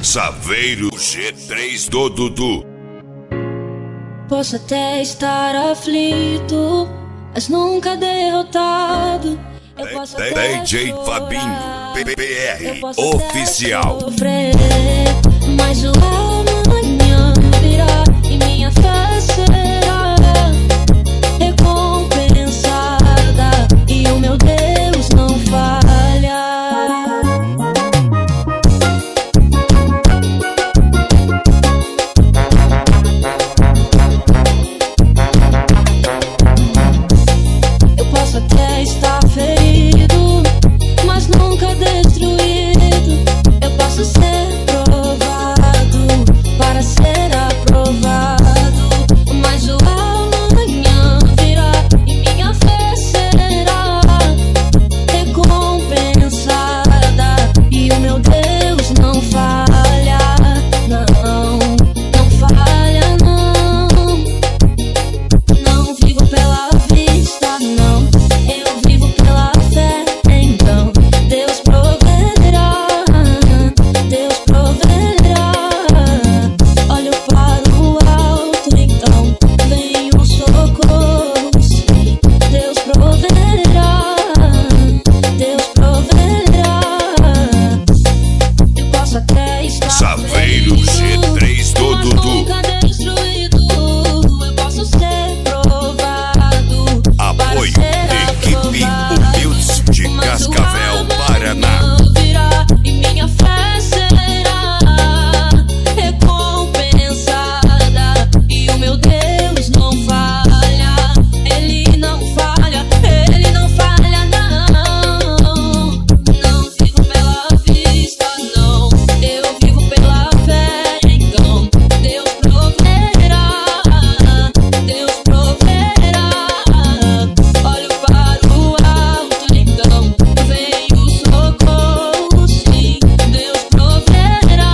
Saveiro G3 do Dudu. Posso até estar aflito, mas nunca derrotado. Eu posso até DJ chorar, Fabinho PBR posso oficial. até sofrer, mas o amanhã virá e minha fé será recompensada e o meu Deus não falha. Eu posso até estar ferido, mas nunca destruído. Eu posso ser provado para ser aprovado, mas o amanhã virá e minha fé será recompensada e o meu Deus não falha, não falha, não. Não vivo pela vista, não, eu vivo pela fé. Então Deus proverá, Deus proverá. Olho para o alto, então vem o socorro, sim. Deus proverá, Deus proverá. Eu posso até estar Saveiro G3 do mas Dudu. nunca destruído. Eu posso ser provado para Apoio ser Equipe aprovado, Humildes de mas o Cascavel, Paraná. amanhã virá e minha fé será recompensada e o meu Deus não falha. Ele não falha, ele não falha, não. Não vivo pela vista, não, eu vivo pela fé. Então Deus proverá, Deus proverá. Olho para o alto, então vem o socorro, sim. Deus proverá,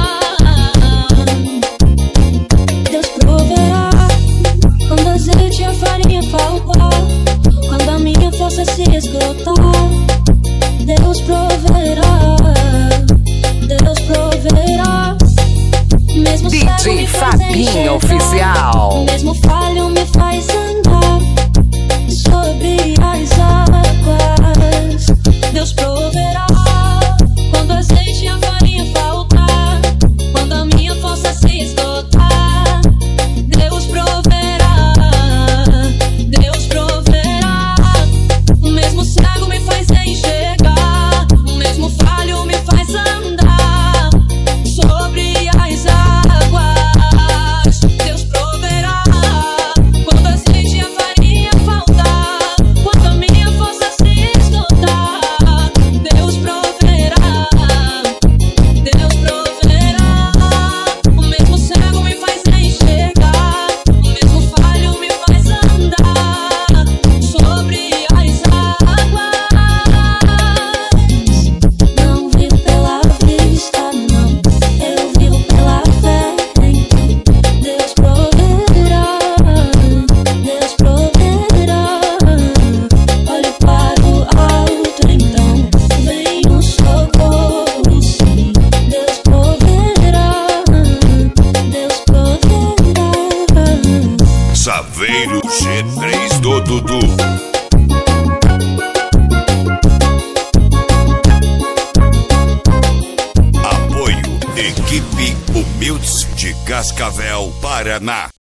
Deus proverá. Quando azeite e a farinha faltar, quando a minha força se esgotar, Deus proverá, Deus proverá. Mesmo cego DJ me faz Fabinho enxergar, oficial. mesmo falho me faz andar sobre as águas. Deus proverá. Quando o azeite e a farinha faltar, quando a minha força se esgotar, Deus proverá, Deus proverá. O mesmo cego me faz enxergar, o mesmo falho me faz andar sobre as águas. Deus proverá. Quando a azeite e a farinha faltar, quando a minha força se esgotar, Deus proverá, Deus proverá. O mesmo cego me faz enxergar, o mesmo falho me faz andar sobre as águas. Não vivo pela vista, não, eu vivo pela fé. Então Deus proverá, Deus proverá. Olho para o alto, então vem o socorro, sim. Deus proverá, Deus proverá. Saveiro G3 do Dudu. Apoio Equipe Humildes de Cascavel, Paraná.